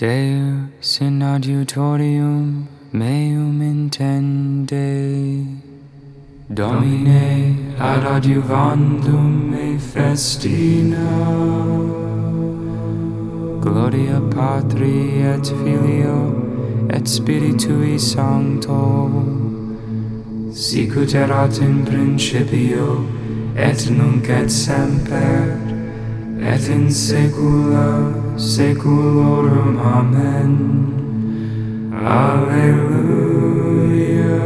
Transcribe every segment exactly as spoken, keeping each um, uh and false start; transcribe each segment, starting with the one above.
Deus in adiutorium meum intende, Domine ad adiuvandum me festina. Gloria Patri et Filio et Spiritui Sancto, sicut erat in principio et nunc et semper et in saecula saeculorum. Amen. Alleluia.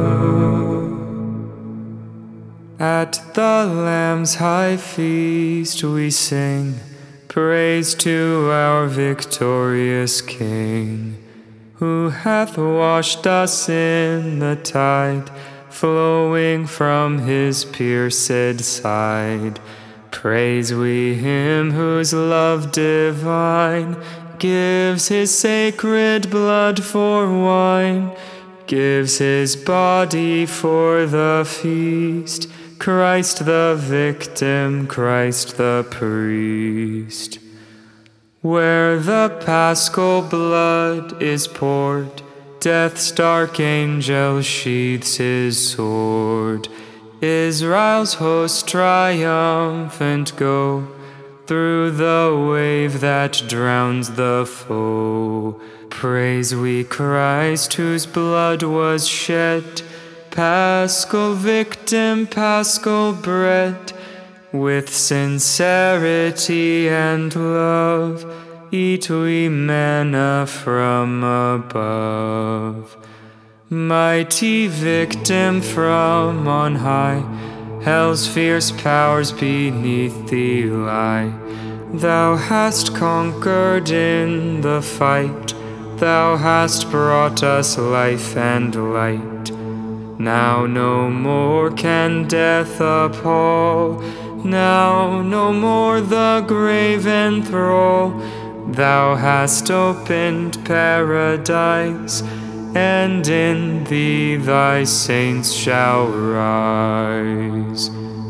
At the Lamb's high feast we sing praise to our victorious King, who hath washed us in the tide flowing from his pierced side. Praise we him whose love divine gives his sacred blood for wine, gives his body for the feast, Christ the victim, Christ the priest. Where the paschal blood is poured, death's dark angel sheathes his sword. Israel's hosts triumphant go through the wave that drowns the foe. Praise we Christ whose blood was shed, paschal victim, paschal bread. With sincerity and love eat we manna from above. Mighty victim from on high, hell's fierce powers beneath thee lie. Thou hast conquered in the fight, thou hast brought us life and light. Now no more can death appall, now no more the grave enthrall. Thou hast opened paradise, and in thee thy saints shall rise.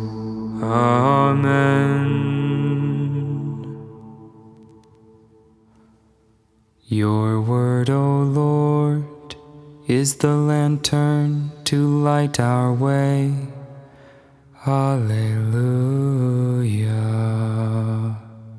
Amen. Your word, O Lord, is the lantern to light our way. Alleluia.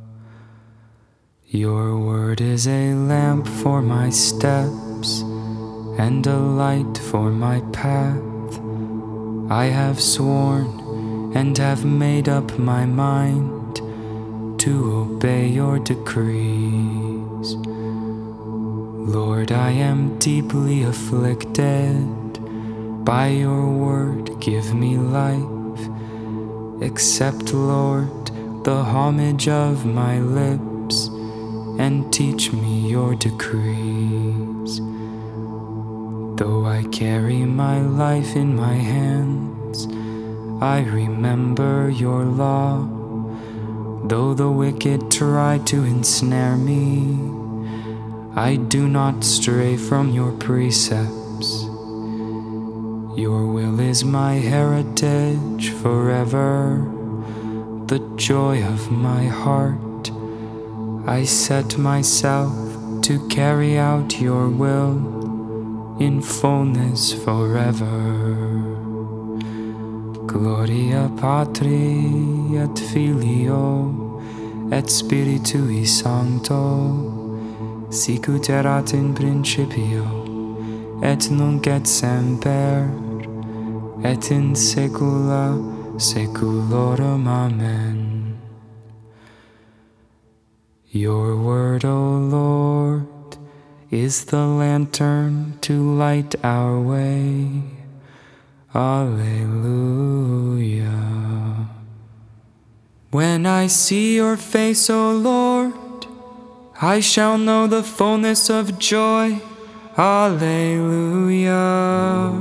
Your word is a lamp for my steps and a light for my path. I have sworn and have made up my mind to obey your decrees. Lord, I am deeply afflicted. By your word give me life. Accept, Lord, the homage of my lips, and teach me your decrees. Though I carry my life in my hands, I remember your law. Though the wicked try to ensnare me, I do not stray from your precepts. Your will is my heritage forever, the joy of my heart. I set myself to carry out your will in fullness forever. Gloria Patri et Filio et Spiritui Sancto, sicut erat in principio et nunc et semper et in saecula saeculorum. Amen. Your word, O Lord, is the lantern to light our way. Alleluia. When I see your face, O Lord, I shall know the fullness of joy. Alleluia.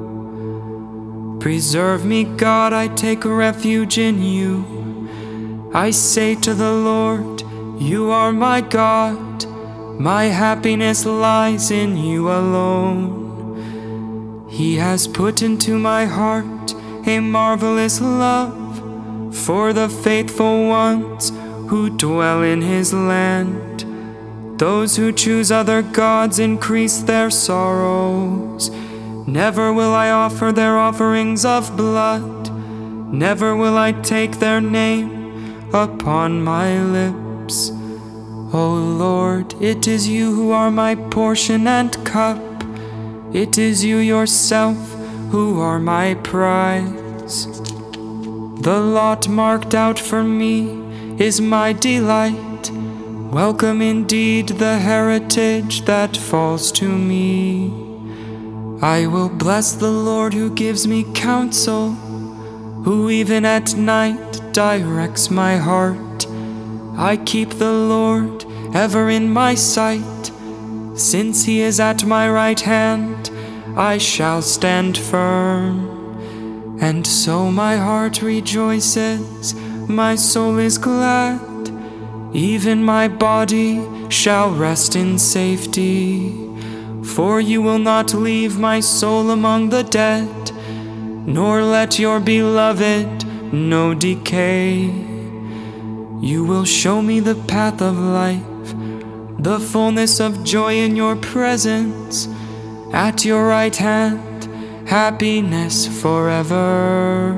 Preserve me, God, I take refuge in you. I say to the Lord, you are my God. My happiness lies in you alone. He has put into my heart a marvelous love for the faithful ones who dwell in his land. Those who choose other gods increase their sorrows. Never will I offer their offerings of blood. Never will I take their name upon my lips. O Lord, it is you who are my portion and cup. It is you yourself who are my prize. The lot marked out for me is my delight. Welcome indeed the heritage that falls to me. I will bless the Lord who gives me counsel, who even at night directs my heart. I keep the Lord ever in my sight. Since he is at my right hand, I shall stand firm. And so my heart rejoices, my soul is glad. Even my body shall rest in safety. For you will not leave my soul among the dead, nor let your beloved know decay. You will show me the path of life, the fullness of joy in your presence. At your right hand, happiness forever.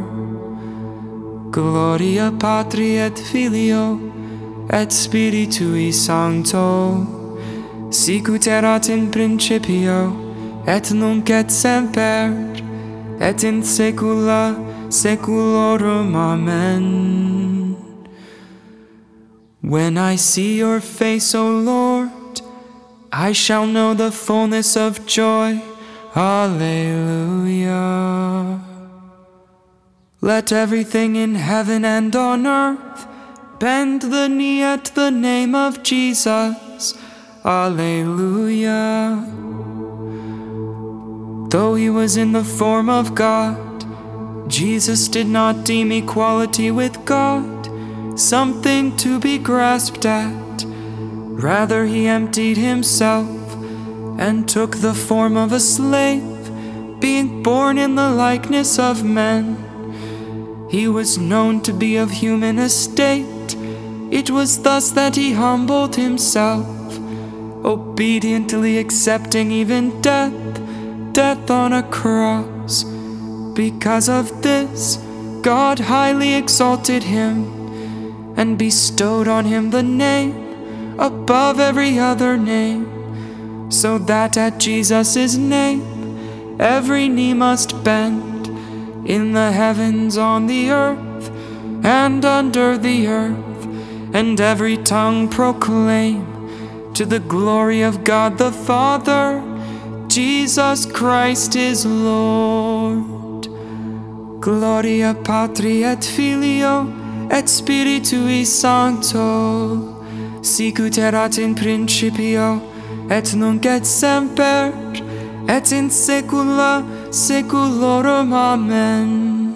Gloria Patri et Filio et Spiritui Sancto, sicut erat in principio, et nunc et semper, et in saecula saeculorum. Amen. When I see your face, O Lord, I shall know the fullness of joy. Alleluia. Let everything in heaven and on earth bend the knee at the name of Jesus. Alleluia. Though he was in the form of God, Jesus did not deem equality with God something to be grasped at. Rather, he emptied himself and took the form of a slave, being born in the likeness of men. He was known to be of human estate. It was thus that he humbled himself, obediently accepting even death, death on a cross. Because of this, God highly exalted him and bestowed on him the name above every other name, so that at Jesus' name every knee must bend, in the heavens, on the earth, and under the earth, and every tongue proclaim to the glory of God the Father, Jesus Christ is Lord. Gloria Patri et Filio et Spiritui Sancto, sicut erat in principio, et nunc et semper, et in saecula saeculorum. Amen.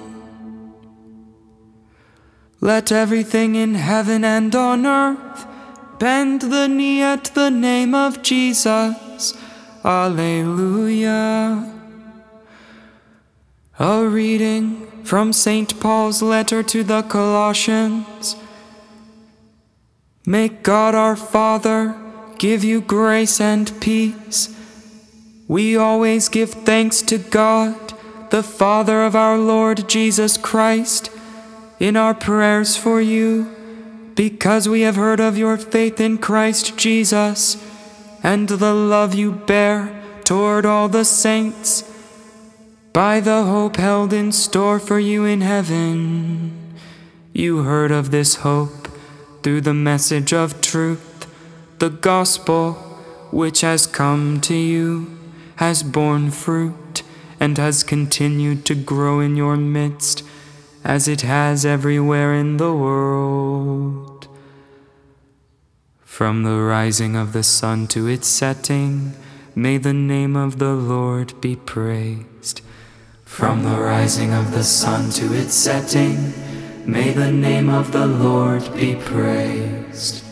Let everything in heaven and on earth bend the knee at the name of Jesus. Alleluia. A reading from Saint Paul's letter to the Colossians. May God our Father give you grace and peace. We always give thanks to God, the Father of our Lord Jesus Christ, in our prayers for you, because we have heard of your faith in Christ Jesus and the love you bear toward all the saints, by the hope held in store for you in heaven. You heard of this hope through the message of truth, the gospel which has come to you, has borne fruit, and has continued to grow in your midst, as it has everywhere in the world. From the rising of the sun to its setting, may the name of the Lord be praised. From the rising of the sun to its setting, may the name of the Lord be praised.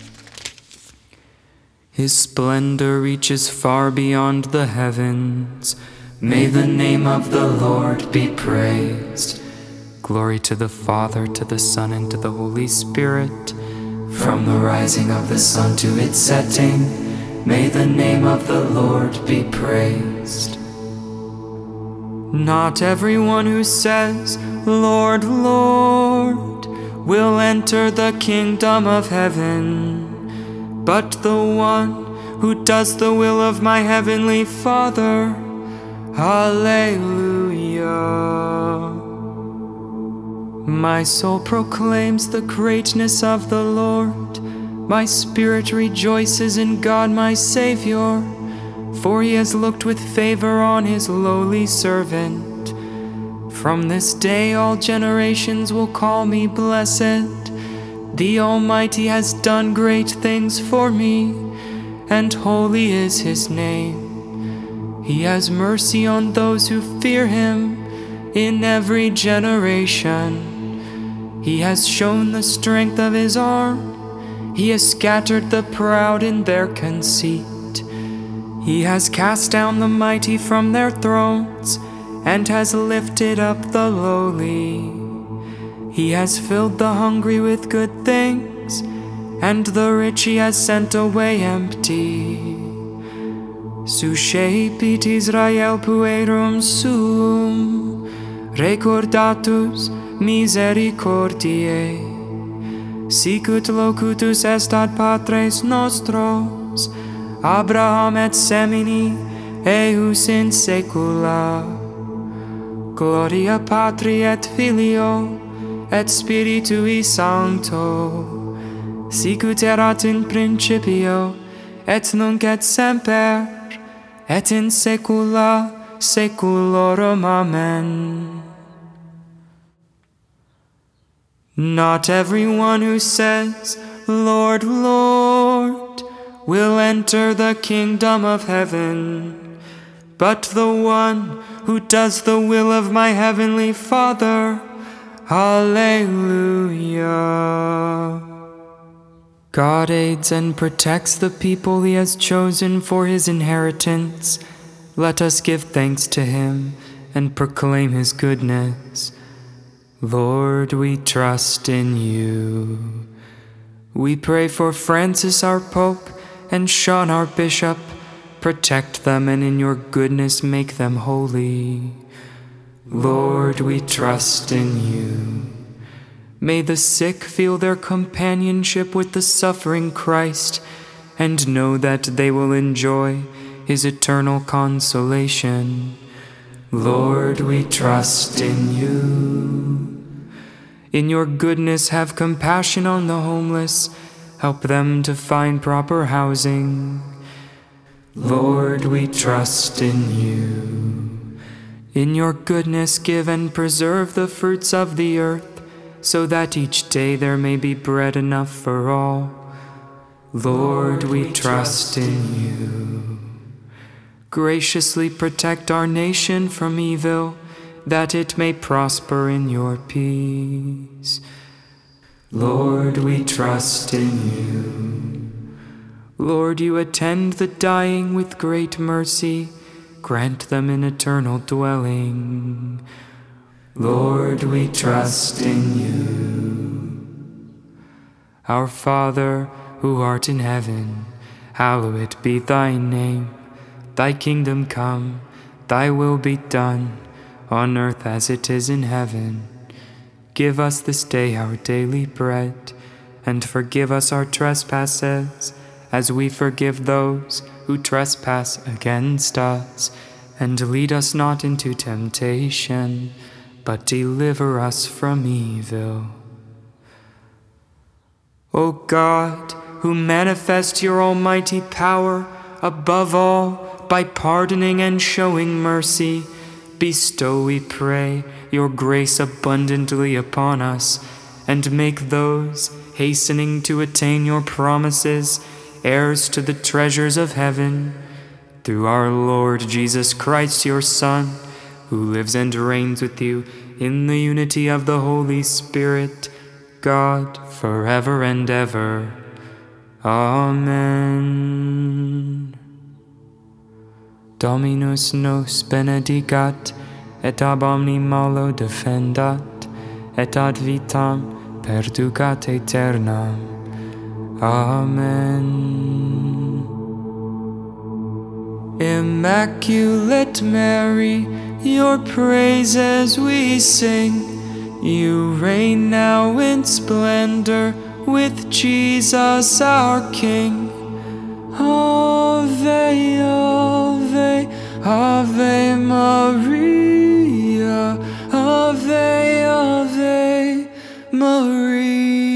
His splendor reaches far beyond the heavens. May the name of the Lord be praised. Glory to the Father, to the Son, and to the Holy Spirit, From the rising of the sun to its setting, may the name of the Lord be praised. Not everyone who says, Lord, Lord, will enter the kingdom of heaven, but the one who does the will of my heavenly Father. Hallelujah. My soul proclaims the greatness of the Lord. My spirit rejoices in God my Savior, for he has looked with favor on his lowly servant. From this day all generations will call me blessed. The Almighty has done great things for me, and holy is his name. He has mercy on those who fear him in every generation. He has shown the strength of his arm. He has scattered the proud in their conceit. He has cast down the mighty from their thrones and has lifted up the lowly. He has filled the hungry with good things, and the rich he has sent away empty. Suscepit Israel puerum suum, recordatus misericordiae, sicut locutus est ad patres nostros, Abraham et semini, eius in saecula. Gloria Patri et Filio, et Spiritui Sancto, sicut erat in principio, et nunc et semper, et in saecula saeculorum. Amen. Not everyone who says, Lord, Lord, will enter the kingdom of heaven, but the one who does the will of my heavenly Father. Hallelujah. God aids and protects the people he has chosen for his inheritance. Let us give thanks to him and proclaim his goodness. Lord, we trust in you. We pray for Francis our Pope and Sean our Bishop. Protect them and in your goodness make them holy. Lord, we trust in you. May the sick feel their companionship with the suffering Christ and know that they will enjoy his eternal consolation. Lord, we trust in you. In your goodness, have compassion on the homeless. Help them to find proper housing. Lord, we trust in you. In your goodness, give and preserve the fruits of the earth, so that each day there may be bread enough for all. Lord, we trust in you. Graciously protect our nation from evil, that it may prosper in your peace. Lord, we trust in you. Lord, you attend the dying with great mercy. Grant them an eternal dwelling. Lord, we trust in you. Our Father, who art in heaven, hallowed be thy name. Thy kingdom come, thy will be done, on earth as it is in heaven. Give us this day our daily bread, and forgive us our trespasses, as we forgive those who trespass against us. And lead us not into temptation, but deliver us from evil. O God, who manifest your almighty power, above all, by pardoning and showing mercy, bestow, we pray, your grace abundantly upon us, and make those hastening to attain your promises heirs to the treasures of heaven. Through our Lord Jesus Christ, your Son, who lives and reigns with you in the unity of the Holy Spirit, God, forever and ever. Amen. Dominus nos benedicat, et ab omni malo defendat, et ad vitam perducat aeternam. Amen. Immaculate Mary, your praises we sing. You reign now in splendor with Jesus our King. Ave, Ave, Ave Maria, Ave, Ave Maria.